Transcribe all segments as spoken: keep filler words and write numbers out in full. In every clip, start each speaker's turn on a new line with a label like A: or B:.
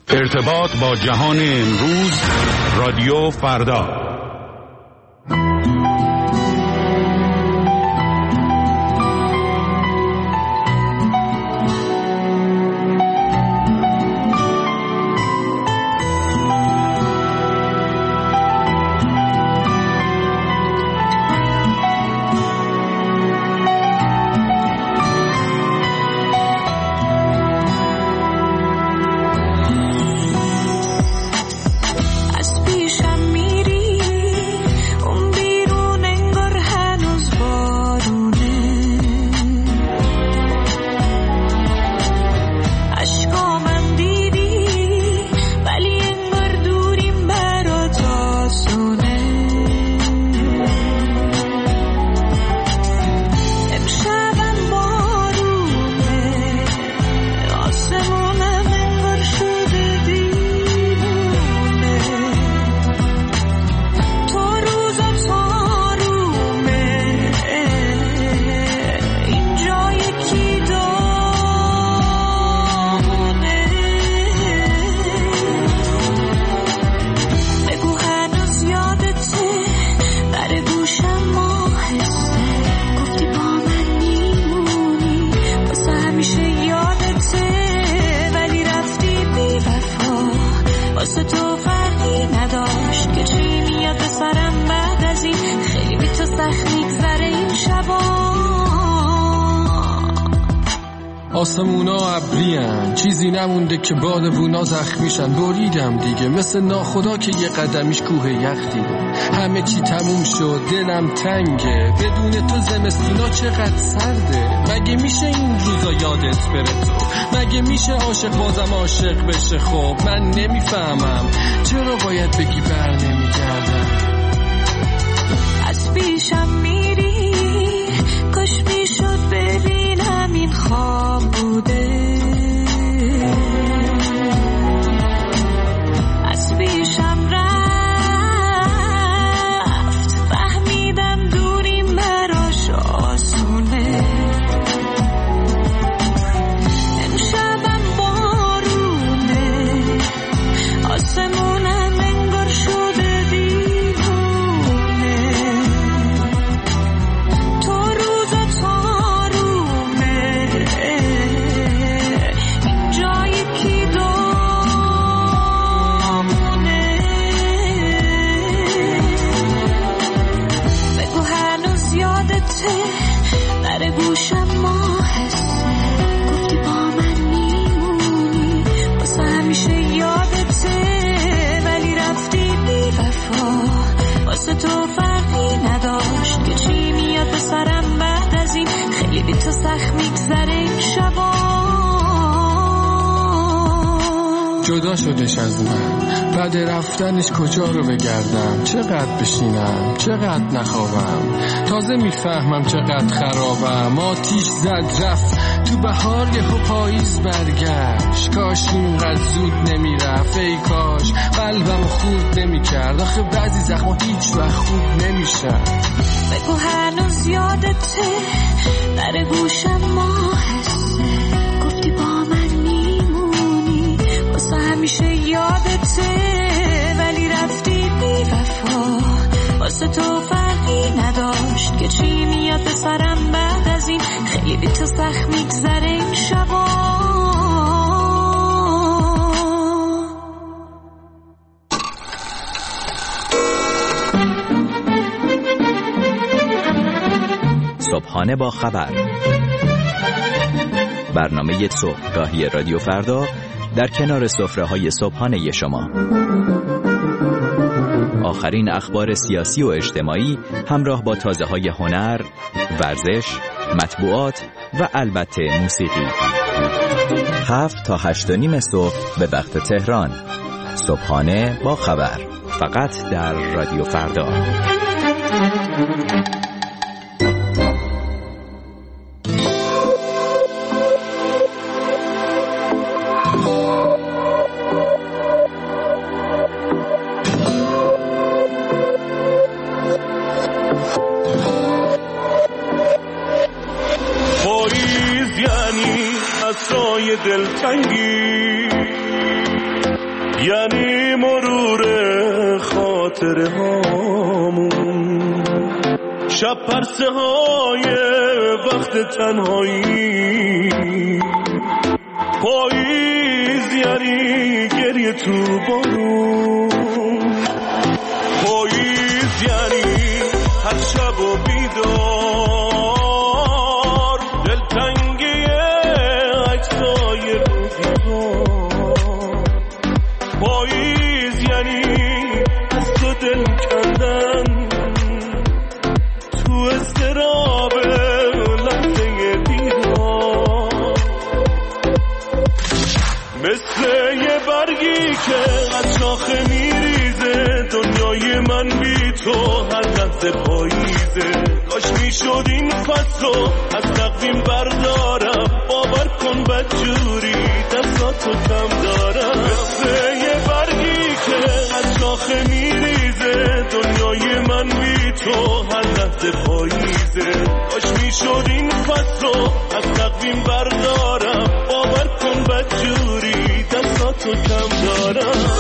A: ارتباط با جهان امروز، رادیو فردا.
B: آسمونا ابریان، چیزی نمونده که بادوونا زخمیشن. بریدم دیگه مثل ناخدا که یه قدمیش کوه یخ دیده. همه چی تموم شد، دلم تنگه، بدون تو زمستونا چقدر سرده. مگه میشه این روزا یادت بره تو؟ مگه میشه عاشق بازم عاشق بشه؟ خب من نمیفهمم چرا باید بگی بر نمیگردم.
C: از پیشم میری، کاش میشد ببینم این خواب بوده. از پیشم رفت، فهمیدم دوریم براش آسونه. امشبم بارونه، آسمونم انگار شده دیوونه. تو روزا تارومه، این جای کی دامونه. بگو هنوز یادته، در گوشم ماهسته. گفتی با من میمونی، واسه همیشه یادته. ولی رفتی بی وفا، واسه تو فرقی نداشت که چی میاد به سرم بعد از این. خیلی بی تو سخت میگذره این شبا.
B: جدا شدش از من، بعد رفتنش کجا رو بگردم؟ چقدر بشینم، چقدر نخوابم. تازه میفهمم چقدر خرابم. آتیش زد رفت تو بهار، یهو پاییز برگشت. کاش اینقدر زود نمیرفت، ای کاش قلبم خورد نمیکرد. آخه بعضی زخما هیچ وقت خوب نمیشن.
C: بگو هنوز یادته، در گوشم ماهسته. گفتی با من میمونی، واسه همیشه یادته. ولی رفتی بی وفا، واسه تو فرقی نداشت که چی میاد به سرم بعد از این. خیلی بی تو سخت میگذره این شبا.
D: صبحانه با خبر، برنامه صبحگاهی رادیو فردا در کنار سفره‌های صبحانه شما. آخرین اخبار سیاسی و اجتماعی همراه با تازه‌های هنر، ورزش، مطبوعات و البته موسیقی. هفت تا هشت و نیم صبح به وقت تهران. صبحانه با خبر، فقط در رادیو فردا.
E: دلتنگی یعنی مرور خاطره هامون، شب پرسه های وقت تنهایی، پاییز یعنی گریه تو بارون، پاییز یعنی هر شب و بیدار، دلتنگی عکسای روزگار، پاییز یعنی از تو دل کندن تو اضطراب لحظه دیدار، مثل یه برگی که از شاخه میریزه، دنیای من بی تو هر لحظه پاییزه، کاش میشد این فصل رو از تقویم بردارم، باور کن بدجوری دستاتو کم دارم، مثل یه برگی که از شاخه میریزه، دنیای من بی تو هر لحظه پاییزه، کاش میشد این فصل رو از تقویم بردارم، باور کن بدجوری دستاتو کم دارم.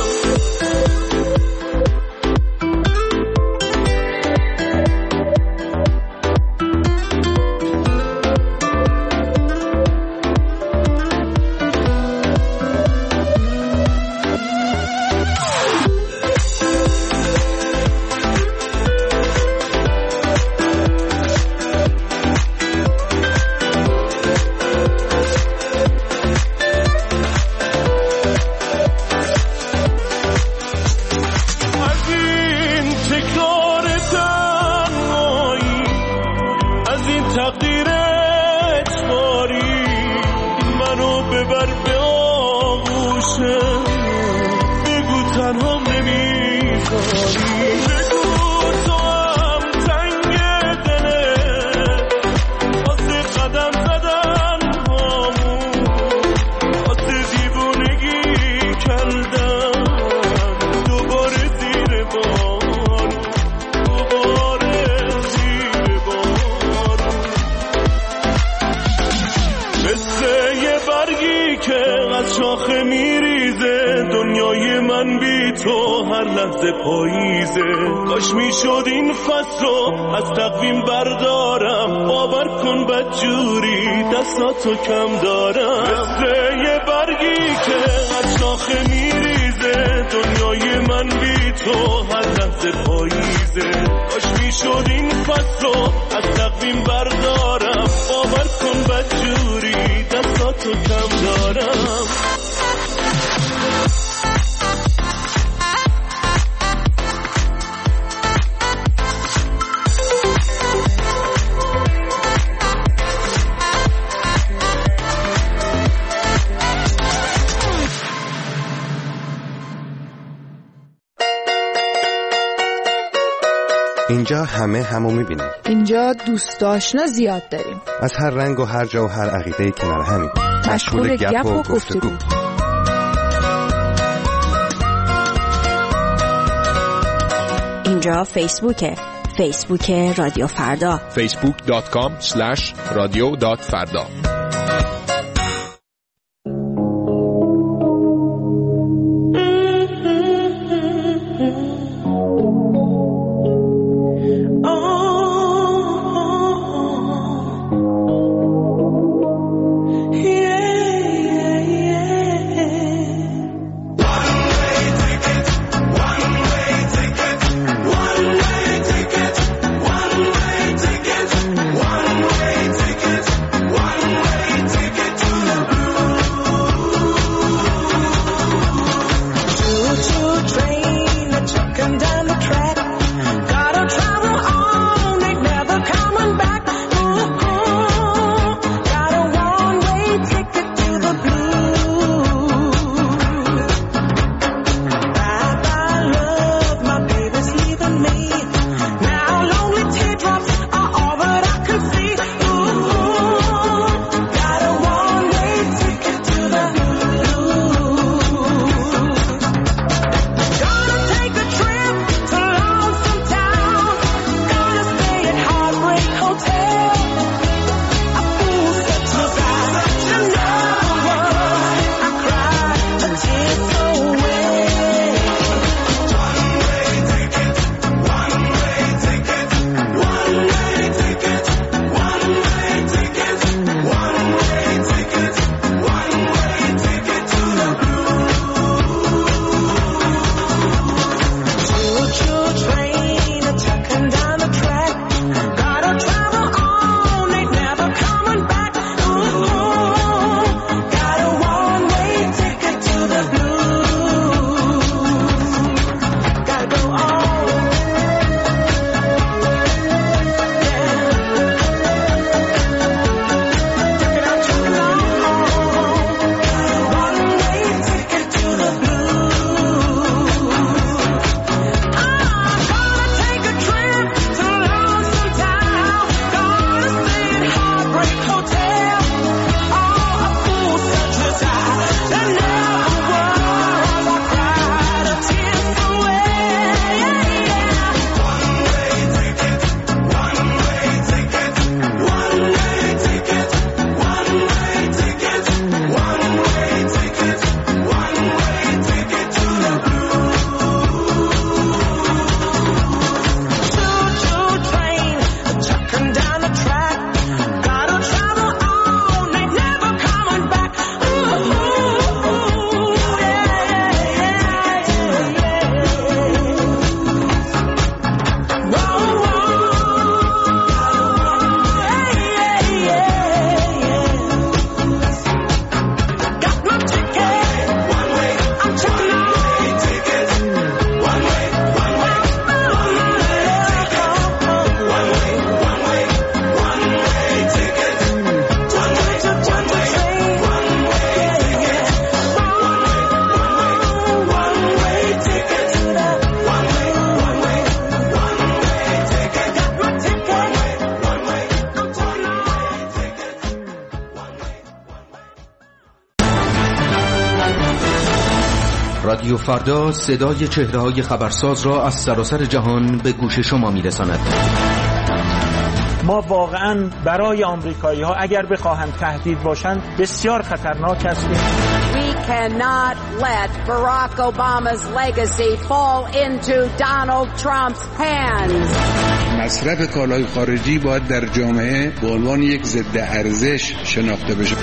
E: کاش میشد این فصل رو از تقویم بردارم، باور کن بدجوری دستاتو کم دارم، مثل یه برگی که از شاخه میریزه، دنیای من بی تو هر لحظه پاییزه، کاش میشد این فصل رو از تقویم بردارم، باور کن بدجوری دستاتو کم دارم.
F: اینجا همه همو میبینیم.
G: اینجا دوست آشنا زیاد داریم.
F: از هر رنگ و هر جا و هر عقیده‌ای کنار همیم.
G: مشغول گپ و گفتگو.
H: اینجا فیسبوکه. فیسبوک رادیو فردا.
I: فیسبوک دات کام اسلش رادیو دات فردا.
C: One way
J: رادیو فردا صدای چهره‌های خبرساز را از سراسر جهان به گوش شما می‌رساند.
K: ما واقعاً برای آمریکایی‌ها اگر بخواهند تهدید باشند بسیار خطرناک هستیم.
L: We cannot let Barack Obama's legacy fall into Donald Trump's hands.
M: مصرف کالای خارجی باید در جامعه به عنوان یک ضد ارزش شناخته بشه.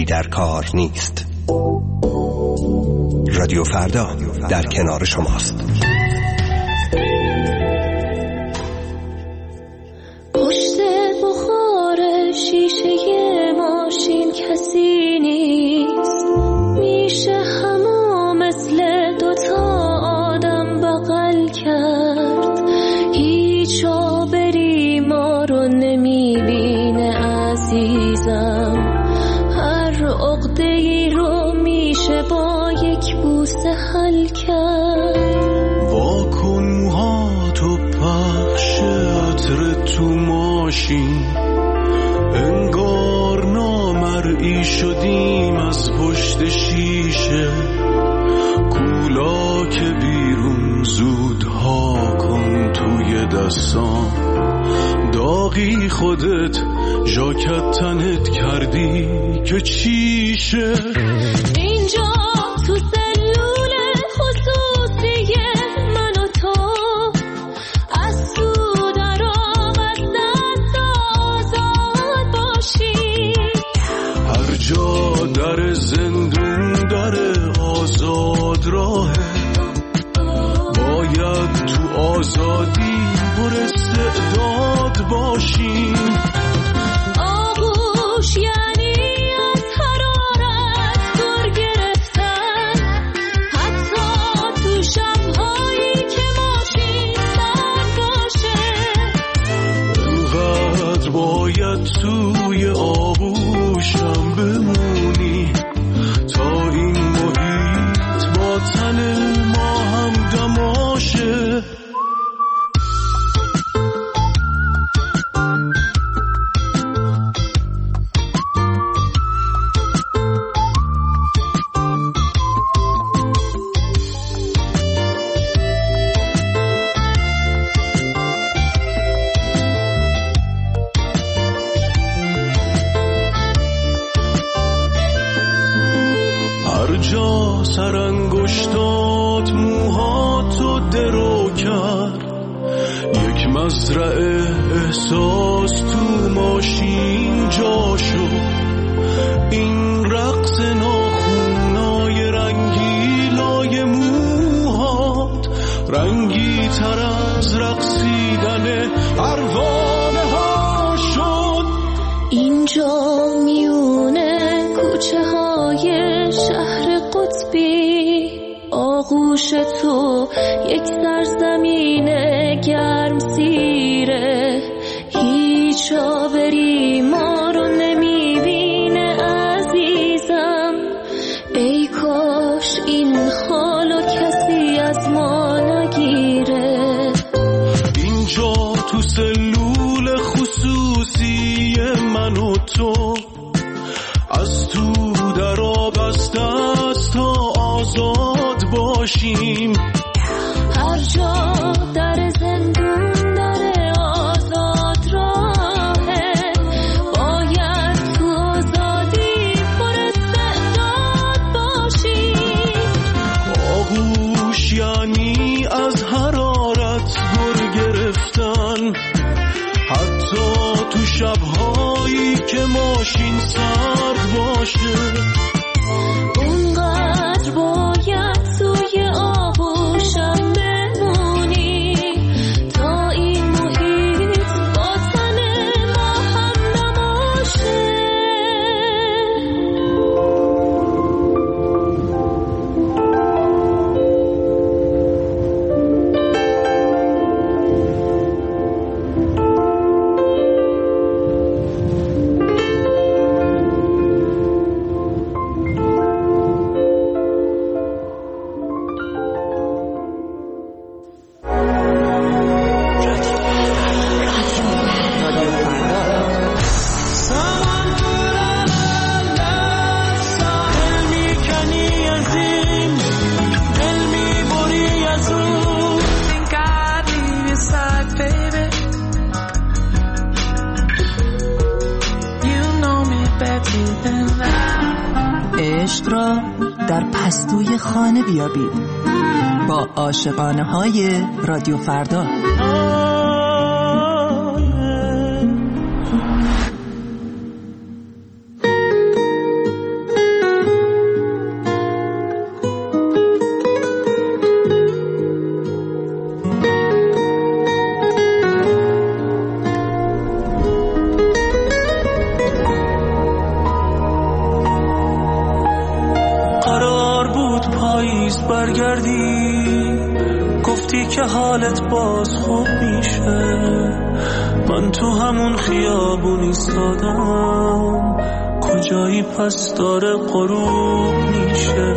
F: در کار نیست. رادیو فردا در کنار شماست.
C: پشت بخار شیشه ماشین کسی نیست، میشه همو مثل دوتا آدم بغل کرد. هیچ آبری ما رو نمیبینه عزیزم، هر عقده‌ای رو میشه با یک بوسه حل کرد.
E: واکن موهاتو پخش عطر تو ماشین، انگار نامرئی شدیم از پشت شیشه. کولا که بیرون زودها کن توی دستام، داغی خودت ژاکت تنت کردی که چیشه.
C: اینجا تو سلول خصوصی من و تو، از تو در آمد دست آزاد باشی.
E: هر جا در زندون در آزاد راهه، باید تو آزادی پر استعداد باشیم.
C: آغوش یعنی از حرارت گر گرفتن، حتی تو شب‌هایی که ماشین سرد باشه.
E: انقدر باید توی آغوشم بمونی تا این محیط با تن ما هم دماشه. هر جا سرانگشتات موهاتو درو کرد، یک مزرعه احساس تو ماشین جا شد. این رقص ناخونای رنگیلای موهات رنگی تر از رقصیدن پروانه ها شد.
C: اینجا میونه کوچه های شهر قطبی، آغوش تو یک سرزمین گرم سیره. هیچ آبری ما رو نمیبینه عزیزم، ای کاش این حالو کسی از ما نگیره.
E: اینجا تو سلول خصوصی من و تو، از تو در آب از دست تا آزاد باشیم.
C: هر جا در زندون در آزاد راهه، باید تو آزادی پر استعداد باشیم.
E: آغوش یعنی از حرارت گر گرفتن، حتی تو شب‌هایی که ماشین سرد باشه.
C: اونقدر باید توی آغوشم بمونی تا این محیط با تن ما هم نباشه.
N: عشق را در پستوی خانه بیابید با عاشقانه های رادیو فردا.
E: برگردی گفتی که حالت باز خوب میشه، من تو همون خیابون ایستادم، کجایی پس داره غروب میشه.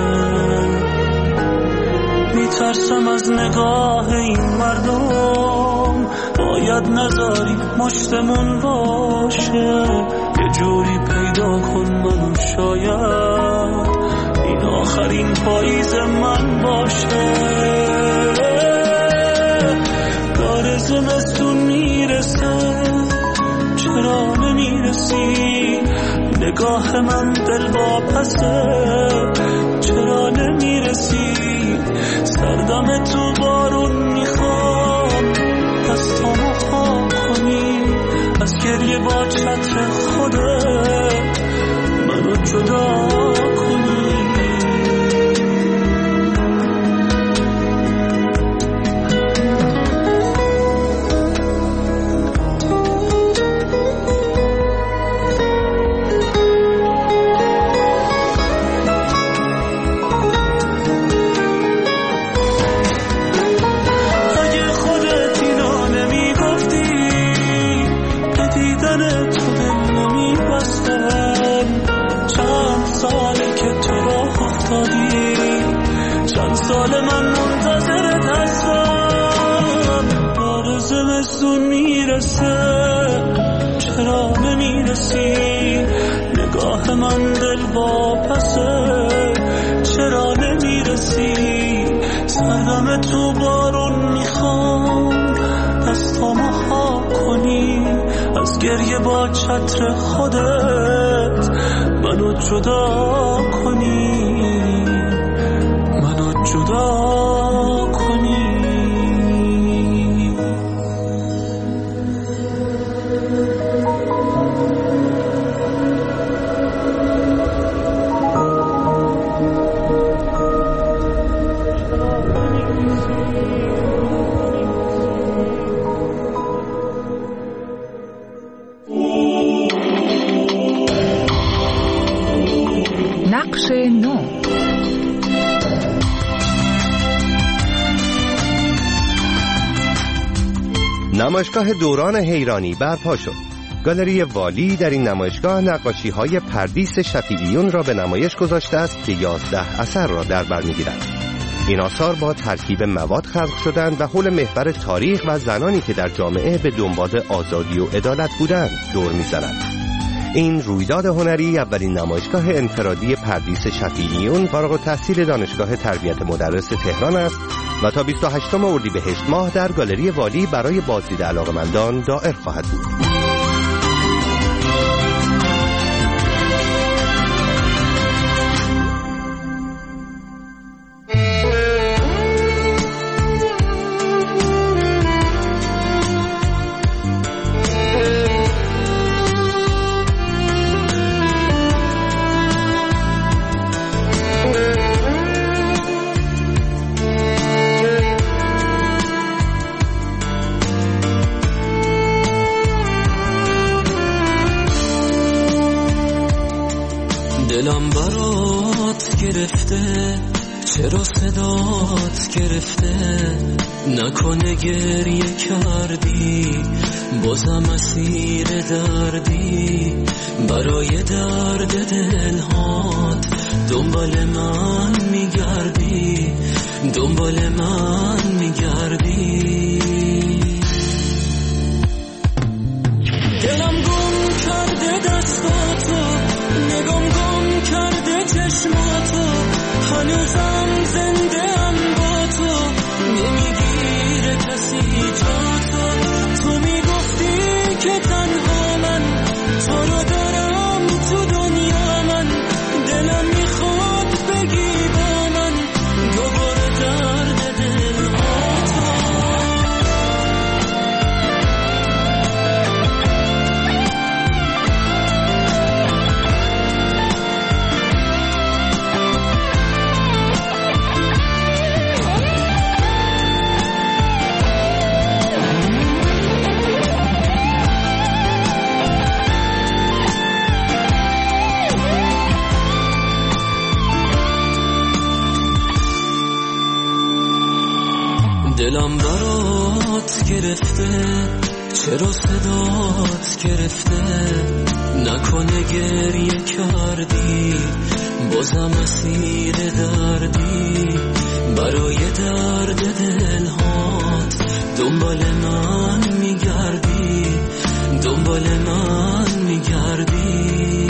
E: میترسم از نگاه این مردم، باید نذاری مشتمون باشه، یه جوری پیدا کن منو، شاید این آخرین پاییز من باشه. داره زمستون میرسه، چرا نمیرسی؟ نگاه من دل واپسه، چرا نمیرسی؟ سردم تو بارون میخوام، دستامو خام کنی، از گریه با چتر خودت منو جدا کنی. سال من منتظرت هستم، داره زمستون میرسه، چرا نمیرسی؟ نگاه من دل واپسه، چرا نمیرسی؟ سردم تو بارون میخوام، دستامو خاک کنی، از گریه با چتر خودت منو جدا کنی، جدا کنی.
G: نقش نو.
O: نمایشگاه دوران حیرانی برپا شد. گالری والی در این نمایشگاه نقاشی‌های پردیس شفیعیون را به نمایش گذاشته است که یازده اثر را در بر می‌گیرند. این آثار با ترکیب مواد خلق شدند و حول محور تاریخ و زنانی که در جامعه به دنبال آزادی و عدالت بودند دور می‌زنند. این رویداد هنری اولین نمایشگاه انفرادی پردیس شفیعیون فارغ التحصیل دانشگاه تربیت مدرس تهران است و تا بیست و هشتم اردیبهشت ماه در گالری والی برای بازدید علاقه‌مندان دائر خواهد بود.
E: دلم برات گرفته، چرا صدات گرفته؟ نکنه گریه کردی، بازم اسیر دردی، برای درد دلهات دنبال من میگردی، دنبال من میگردی. دلم گم کرده دستاتو، نگام گم کرده چشماتو، هنوزم زنده ام با تو، نمیگیره کسی جاتو. تو میگفتی که تنها من تو رو دارم تو دنیا، من دلم میخواد بگی با من دوباره درد دل هاتو.
P: صدات گرفته، چرا صدات گرفته، نکنه گریه کردی، بازم اسیر دردی، برای درد دلهات دنبال من میگردی، دنبال من میگردی.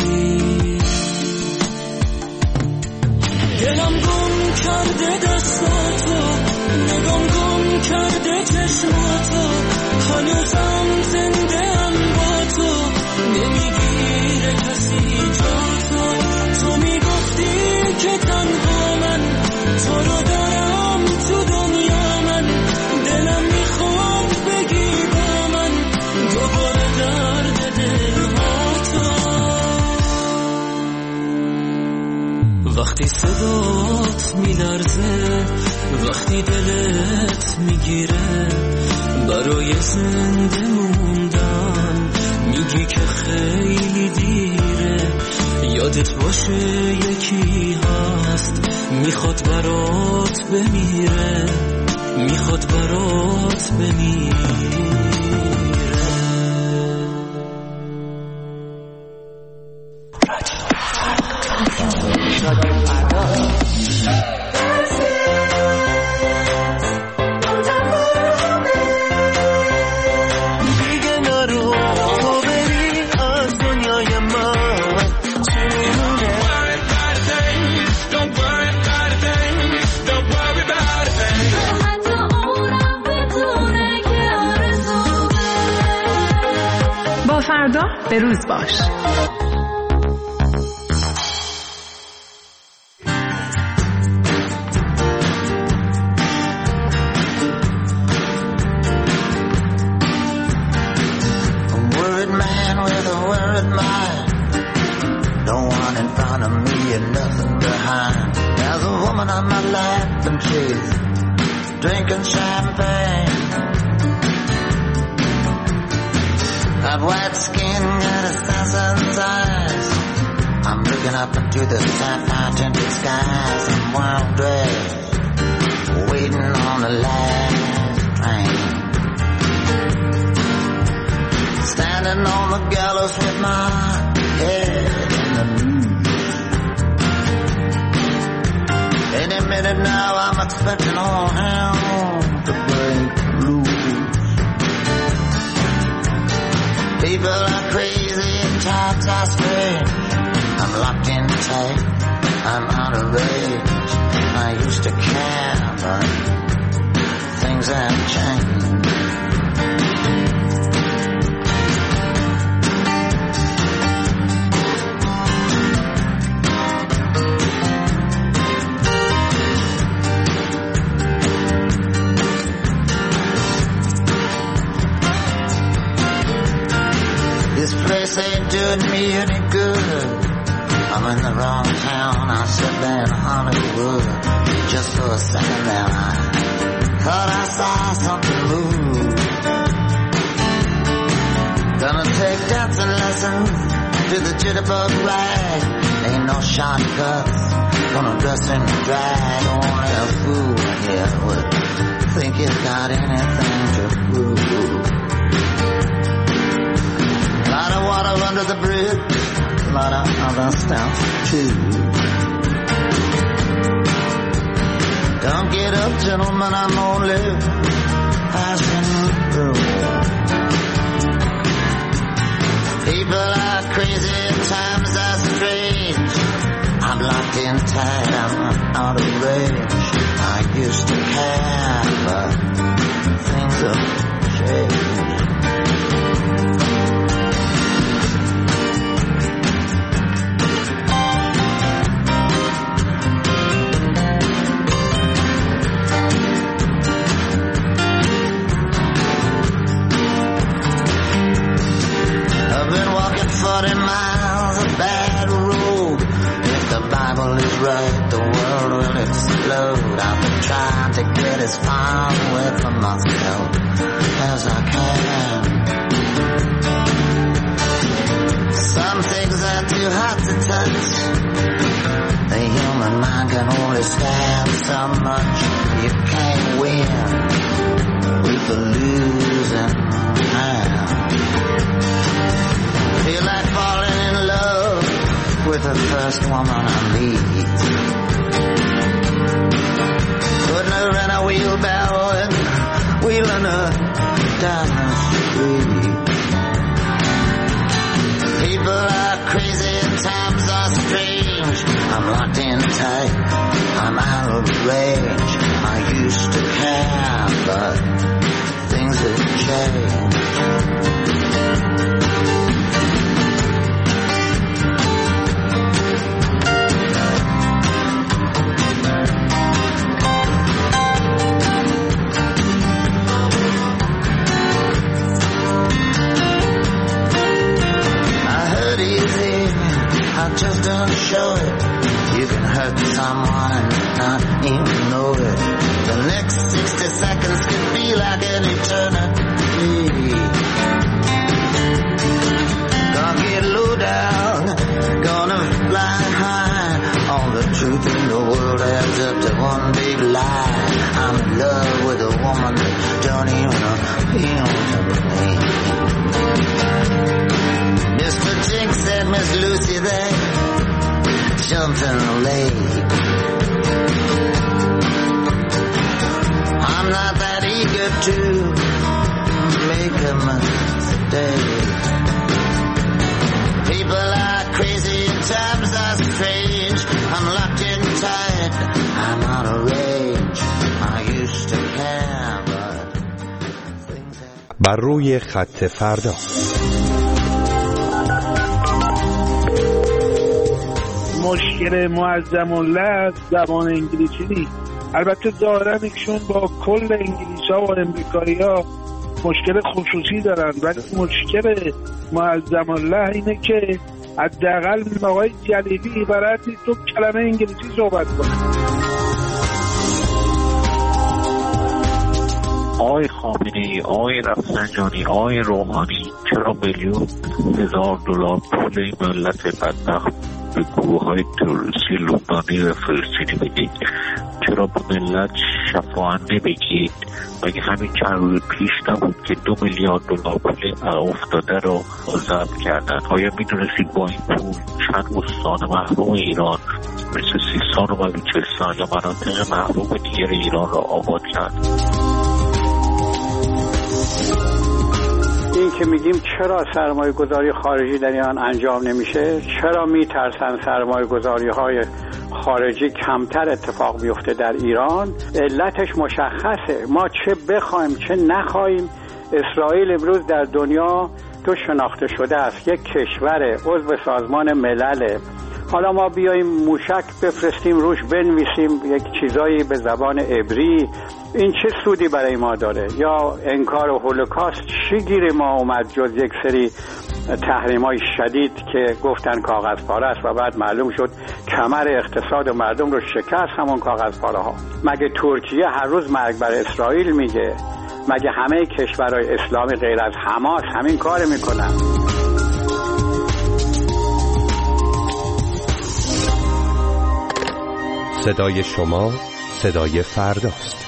P: دلم گم کرده دستاتو، نگام گم کرده چشماتو، هنوزم زنده ام با تو، نمیگیره کسی جاتو. تو میگفتی که تنها من تو رو دارم تو دنیا، من دلم میخواد بگی با من دوباره درد دلهاتو. وقتی صدات میلرزه، وقتی دلت میگیره، برای زنده موندن میگی که خیلی دیره. یادت باشه یکی هست میخواد برات بمیره، میخواد برات بمیره.
G: فردا به روز باش.
Q: Drinking champagne, that white skin got assassin's eyes. I'm looking up into the sapphire tinted skies. I'm wild dressed, waiting on the last train. Standing on the gallows with my head in the noose. Any minute now I'm expecting all hell to break loose. People are crazy and times are strange. I'm locked in tight, I'm out of range. I used to care, but things have changed. This place ain't doing me any good. I'm in the wrong town, I sit there in Hollywood. Just for a second there I thought I saw something move. Gonna take dancing lessons to the jitterbug rag. Ain't no shortcuts, gonna dress in drag. Only a fool here would think he's got anything to prove. Lot of water under the bridge, lot of other stuff too. Don't get up, gentlemen, I'm only passing through. People are crazy, times are strange. I'm locked in tight, I'm out of range. I used to care, but things have changed. forty miles of bad road. If the Bible is right, the world will explode. I've been trying to get as far away from myself as I can. Some things are too hot to touch. The human mind can only stand so much. You can't win. We the losing hand. Feel like falling in love with the first woman I meet. Putting her in a wheelbarrow and wheeling her down the street. People are crazy and times are strange. I'm locked in tight, I'm out of range. I used to care, but things have changed. I just don't show it. You can hurt someone and not even know it. The next sixty seconds can be like an eternity. Gonna get low down, gonna fly high. All the truth in the world adds up to one big lie. I'm in love with a woman that don't even appeal to me. Mister Jinx and Miss Lucy, they jumped in the lake. I'm not that eager to make a mistake. People are crazy and times are strange. I'm locked in tight, I'm out of range. I used to care, but things have...
O: بر روی خط فردا.
K: مشکل معظم الله زبان انگلیسی نیست. البته ظاهرا ایشون با کل انگلیس ها و امریکایی ها مشکل خصوصی دارن، ولی مشکل معظم الله اینه که حداقل آقای جلیلی برای تو کلمه انگلیسی صحبت کنه.
R: آقای خامنه‌ای، آقای رفسنجانی، آقای روحانی، چرا میلیون هزار دلار پول این ملت بدبخت به گروه های تروریستی لبنانی و فلسطینی بدید؟ چرا به ملت شفاهنده بگید؟ مگه همین چند روز پیش نبود که دو میلیارد دلار پول افتاده رو ضبط کردن؟ آیا میدونستید با این پول چند استان محروم ایران مثل سیستان و بلوچستان یا مناطق محروم دیگر ایران را آباد کرد؟
S: این که میگیم چرا سرمایه گذاری خارجی در ایران انجام نمیشه، چرا میترسن سرمایه گذاری های خارجی کمتر اتفاق بیفته در ایران، علتش مشخصه. ما چه بخوایم چه نخوایم، اسرائیل امروز در دنیا تو شناخته شده است، یک کشور عضو سازمان ملل. حالا ما بیاییم موشک بفرستیم روش بنویسیم یک چیزایی به زبان عبری، این چه سودی برای ما داره؟ یا انکار هولوکاست، چی گیر ما اومد جز یک سری تحریم‌های شدید که گفتن کاغذ پاره است و بعد معلوم شد کمر اقتصاد مردم رو شکست همون کاغذ پاره ها. مگه ترکیه هر روز مرگ بر اسرائیل میگه؟ مگه همه کشورهای اسلامی غیر از حماس همین کار میکنن؟
O: صدای شما صدای فرداست.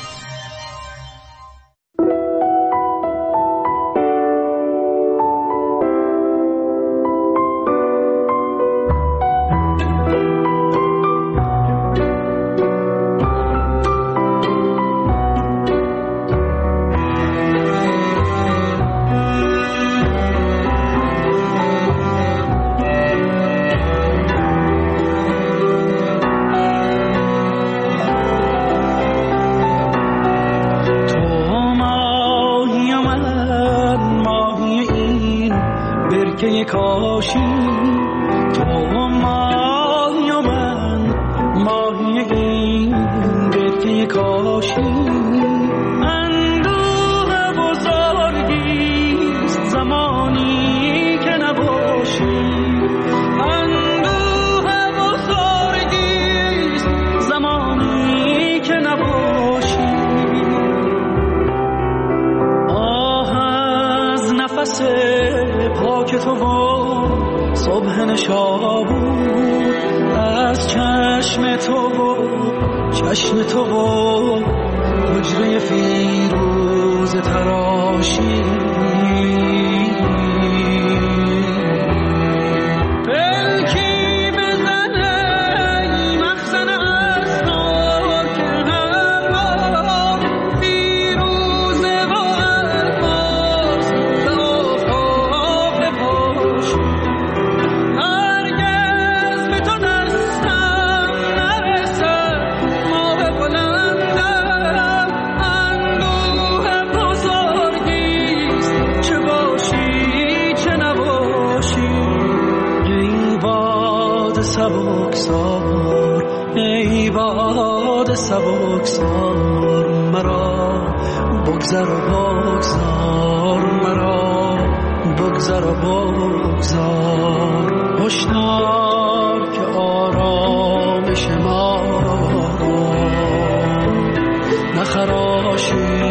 P: فیروز تراشی سبکسار مرا بگذر و بگذار مرا بگذر و بگذار هشدار که آرامش ما را نخراشی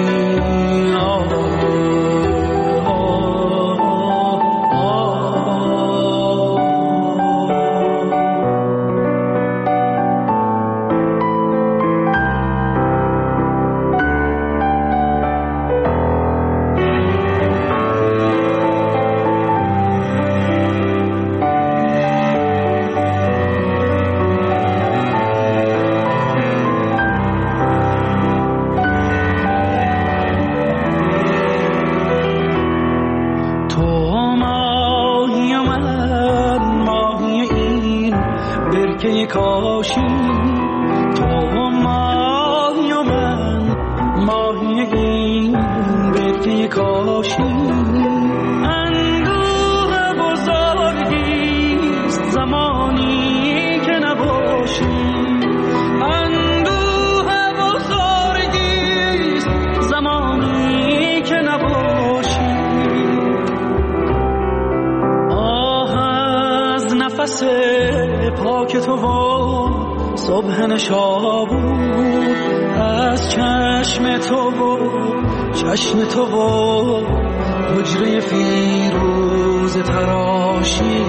P: پاک تو و صبح نشابور از چشم تو و چشم تو و حجره فیروز تراشی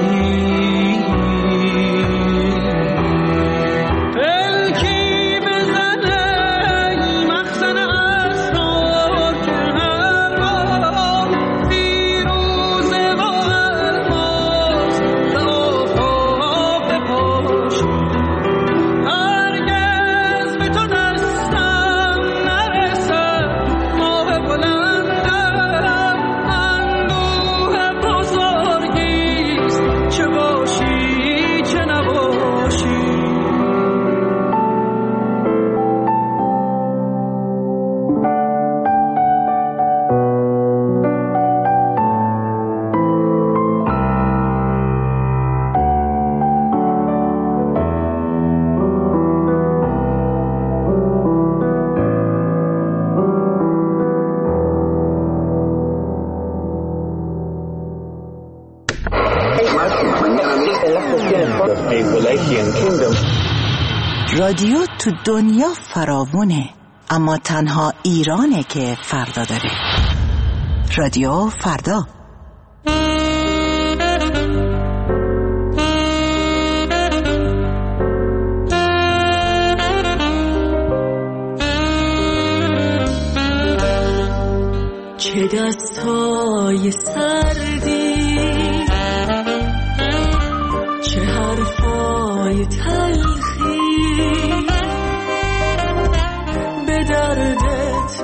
N: رادیو تو دنیا فراوونه، اما تنها ایرانه که فردا داره. رادیو فردا.
C: چه دستای سردی، چه حرفای تلخی، به دردت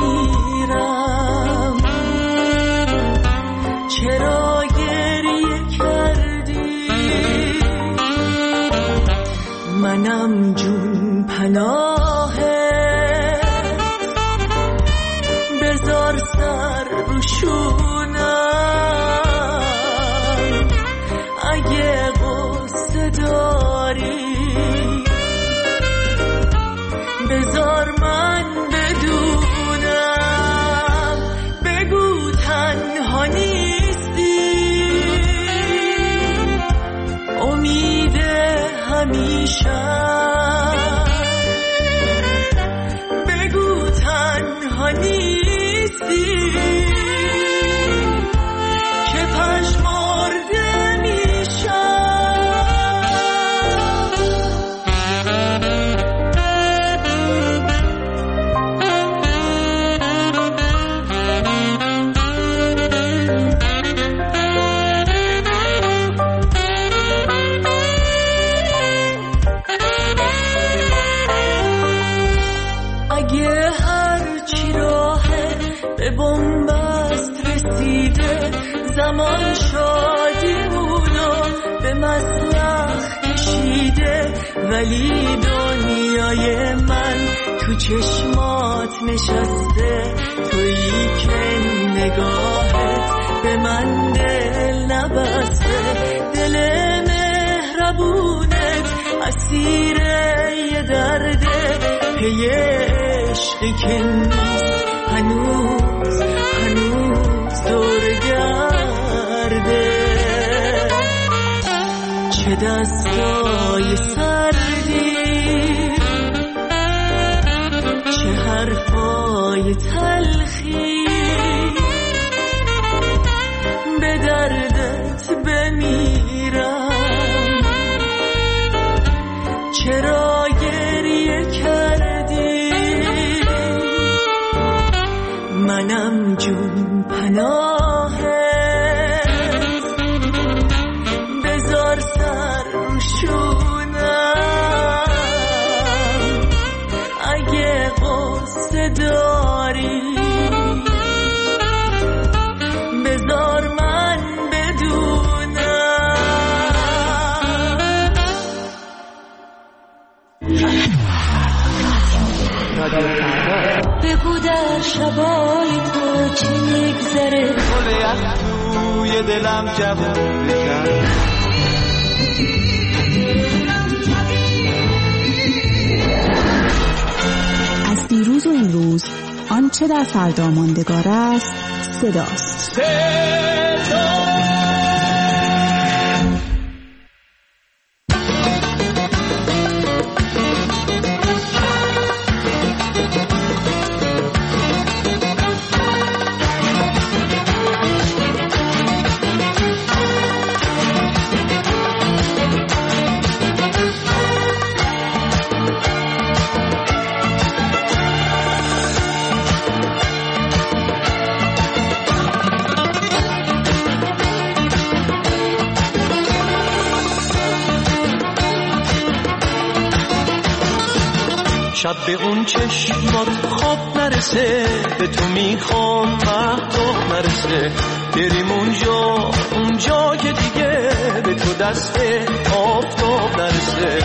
C: بمیرم. چرا گریه کردی؟ منم جون پناهت، بذار سر رو شونم. اگه غصه داری بذار من بدونم. بگو تنها نیستی، امید همیشه. رسیده زمان شادیمونو به مسلخ کشیده، ولی دنیای من تو چشمات نشسته، تویی که نگاهت به من دل نبسته، دل مهربونت اسیر یه درده، پی عشقی که نیست هنوز هنوز دور گرده. چه دستای سردی، چه حرفای تلخی، به دردت بمیرم، چرا گریه کردی؟ منم جون پناهت، بذار سر رو شونم، اگه قصه داری بذار من بدونم. بگو در شبای تو چی میگذره، گل یخ توی دلم جوون بکن.
H: از دیروز و امروز آنچه در فردا ماندگار است صداست. صدا
P: شب به اون چشمات خواب نرسه، به تو میخوام مهتاب نرسه، بریم اونجا اونجا که دیگه به تو دست آفتاب نرسه.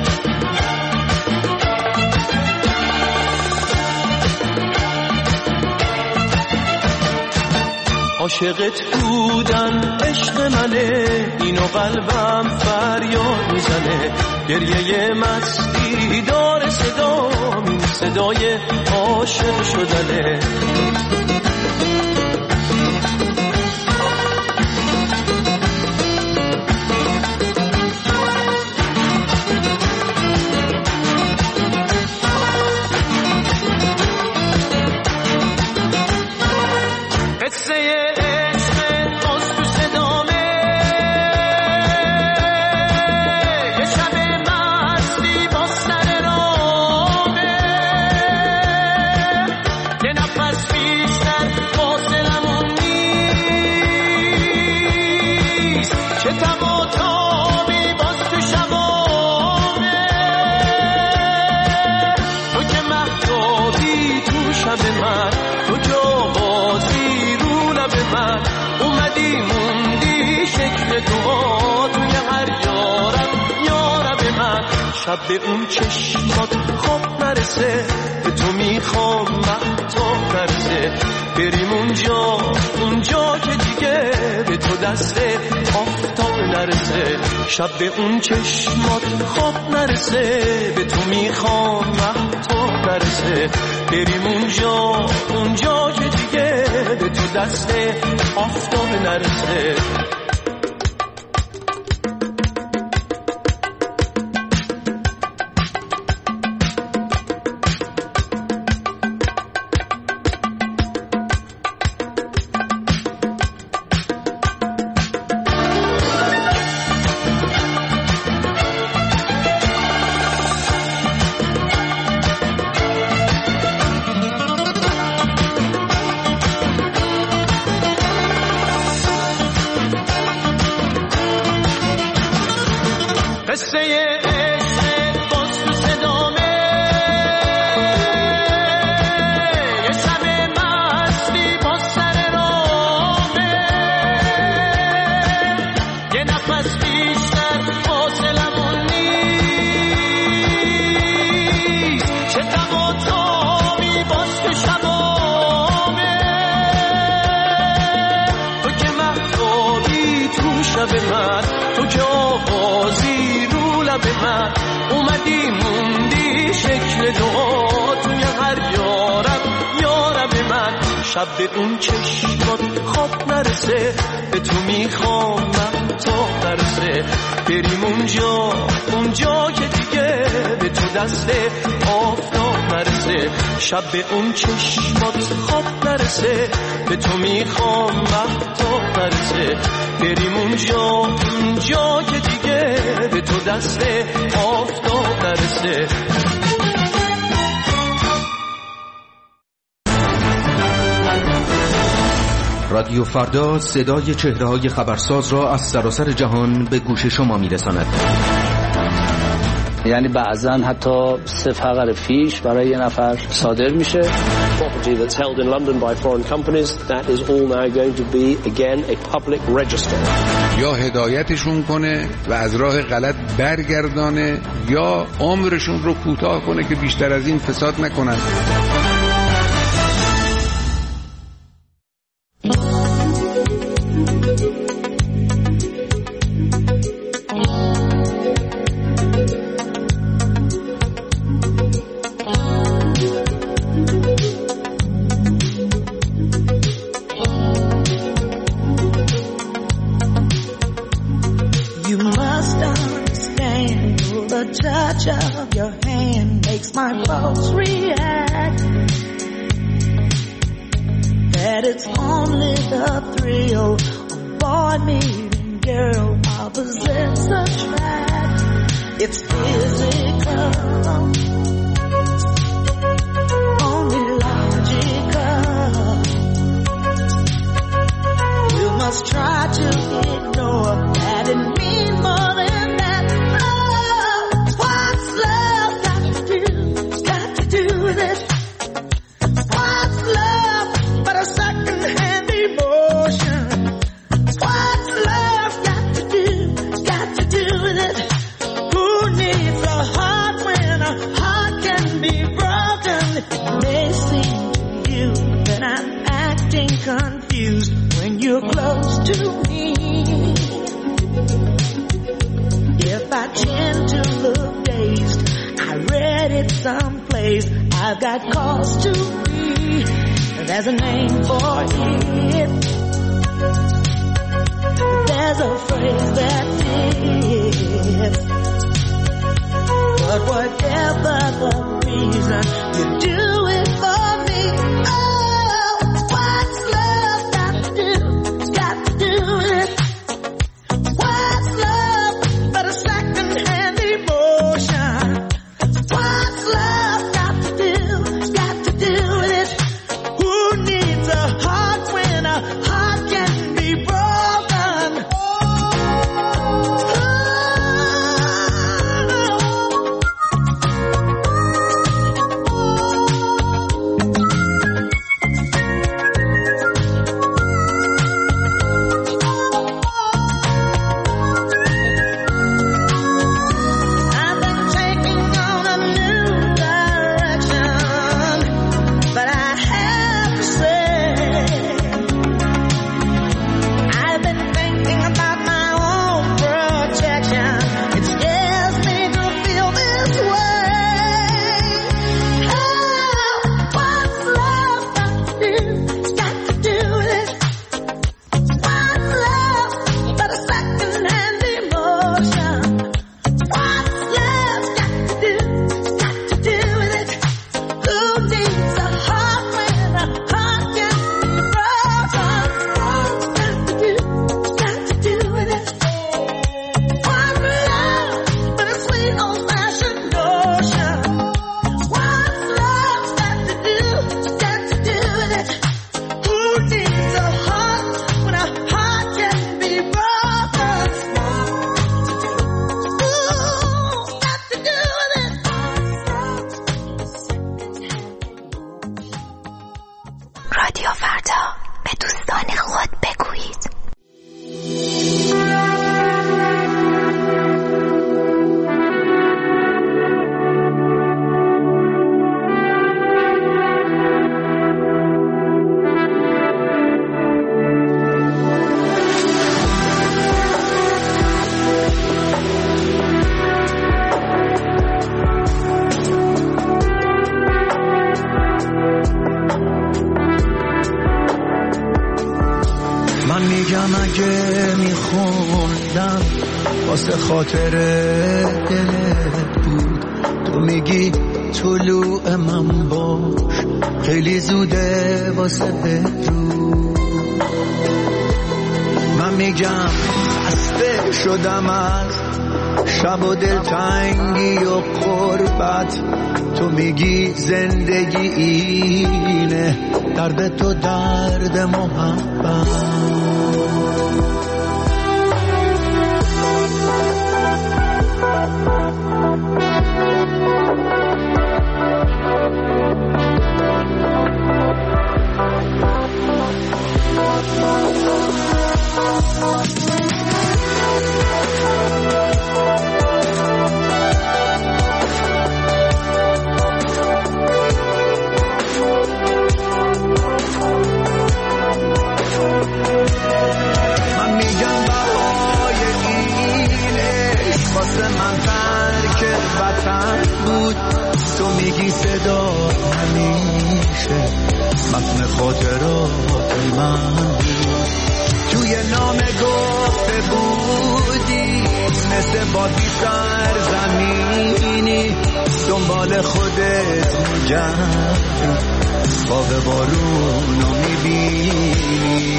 P: عاشقت بودن عشق منه، اینو قلبم فریاد میزنه، گریه مستی داره صدا، این صدای عاشق شدنه. شب به اون چشمات خواب نرسه، به تو میخوام مهتاب نرسه، بریم اونجا اونجا که دیگه به تو دست آفتاب نرسه. شب به اون چشمات خواب نرسه، به تو میخوام مهتاب نرسه، بریم اونجا اونجا که دیگه به تو دست آفتاب نرسه. لب من، تو که آوازی رو لب من، اومدی موندی شکل دعا توی هر یارم یارم من. شب به اون چشمات خواب نرسه، به تو میخوام من تا برسه، بریم اونجا اونجا که دیگه به تو دست آفتاب نرسه. شب به اون چشمات خواب نرسه، به تو میخوام من تا برسه، بریم اونجا اونجا که دیگه به تو دست آفتاب نرسه.
J: رادیو فردا صدای چهره‌های خبرساز را از سراسر جهان به گوش شما میرساند.
T: یعنی بعضا حتی سه فقر فیش برای یه نفر صادر میشه.
U: Property that's held in London by foreign companies, that is all now going to be again a public register.
M: یا هدایتشون کنه و از راه غلط برگردانه یا عمرشون رو کوتاه کنه که بیشتر از این فساد نکنن.
C: Of your hand makes my pulse react. That it's only the thrill of boy meeting girl opposites attract. It's physical, only logical. You must try to ignore that it means more than that. Confused when you're close to me. If I tend to look dazed, I read it someplace. I've got cause to be. There's a name for it. There's a phrase that fits. But whatever the reason, you do it for me. Oh, when
A: میگم اگه میخوندم واسه خاطر دلت بود، تو میگی طلوع من باش خیلی زوده واسه بدرود. من میگم خسته شدم از شب و دلتنگی و قربت، تو میگی زندگی اینه درد تو درد محبت. من میگم بهای اینش واسه من ترک وطن بود، تو میگی صدا همیشه متن خاطرات من بود. توی نامه گفته بودی مثل بادی سرزمینی دنبال خودت میگردی، خواب بارونو میبینی.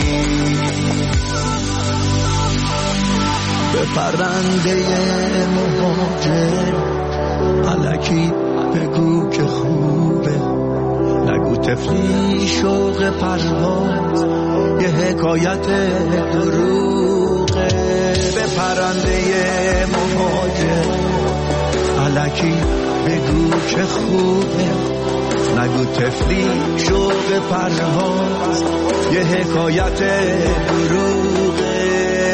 A: به پرنده مهاجر الکی بگو که خوبه، نگو تفلی شوق پرواز یه حکایت دروغه. به پرنده مهاجر الکی بگو که خوبه، نگو تفلی شوق پرواز یه حکایت دروغه.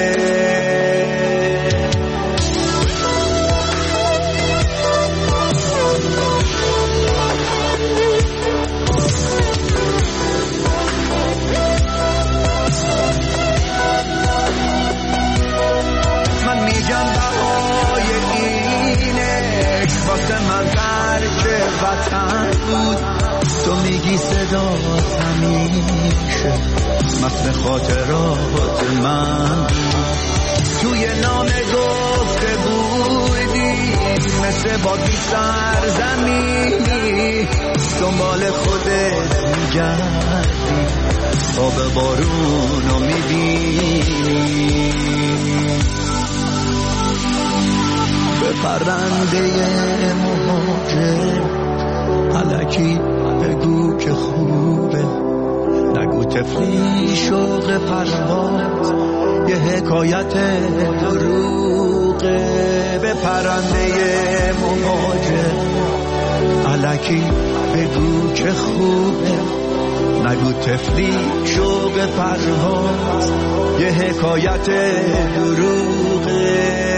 A: من میگم بهای اینش واسه من ترک وطن بود، تو میگی صدا همیشه متن خاطرات من بود. توی نامه گفته بودی مثل بادی سرزمینی دنبال خودت میگردی، خواب بارونو میبینی. به پرنده مهاجر الکی بگو که خوبه، نگو تفلی شوق پرواز یه حکایت دروغه. به پرنده مهاجر الکی بگو که خوبه، نگو تفلی شوق پرواز یه حکایت دروغه.